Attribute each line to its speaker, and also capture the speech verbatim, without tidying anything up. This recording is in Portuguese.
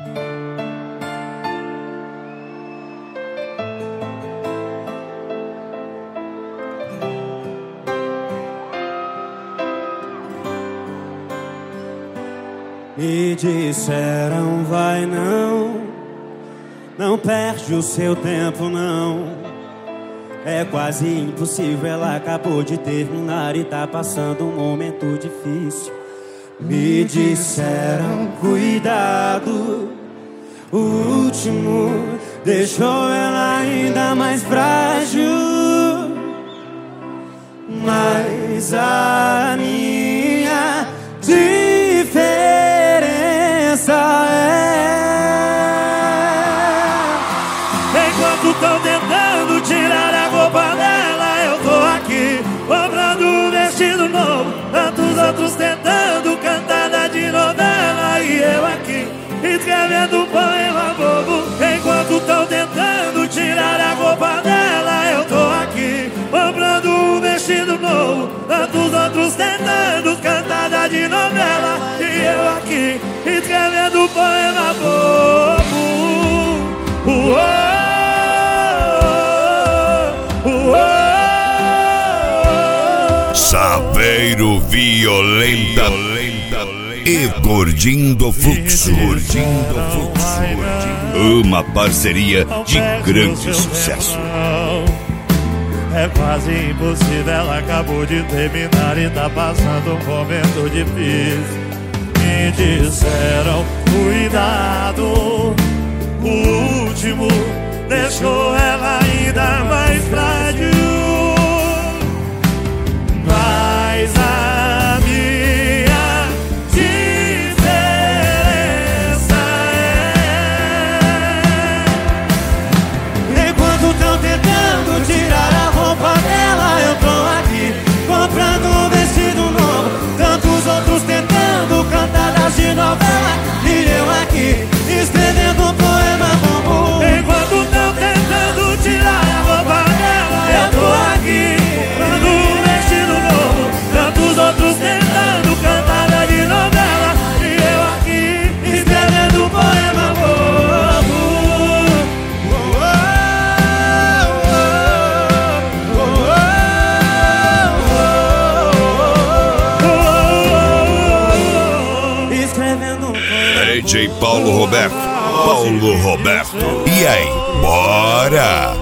Speaker 1: Me disseram vai não, não perde o seu tempo não. É quase impossível, ela acabou de terminar e tá passando um momento difícil. Me disseram cuidado, o último deixou ela ainda mais frágil. Mas a minha diferença é, enquanto tão tentando tirar a roupa dela, eu tô aqui comprando um vestido novo, tantos outros tentando cantada de novela, e eu aqui escrevendo um poema bobo. Enquanto tão tentando tirar a roupa dela, eu tô aqui comprando um vestido novo, tantos outros tentando cantada de novela, e eu aqui escrevendo um poema bobo. Uou, uou, uou.
Speaker 2: Saveiro Violenta, violenta e Gordinho do Fluxo. Gordinho do Fluxo. Uma parceria de grande sucesso.
Speaker 1: É quase impossível, ela acabou de terminar e tá passando um momento difícil. Me disseram cuidado, o último deixou ela ainda mais frágil. Mas a minha diferença é, enquanto tão tentando tirar a roupa dela, eu tô aqui comprando um vestido novo, tantos outros tentando cantadas de novela, e eu aqui escrevendo um poema bobo. Enquanto tão tentando tirar a roupa dela, eu tô aqui comprando um vestido novo, tantos outros tentando cantada de novela, e eu aqui escrevendo um poema bobo.
Speaker 2: D J Paulo Roberto, Paulo Roberto. E aí, bora!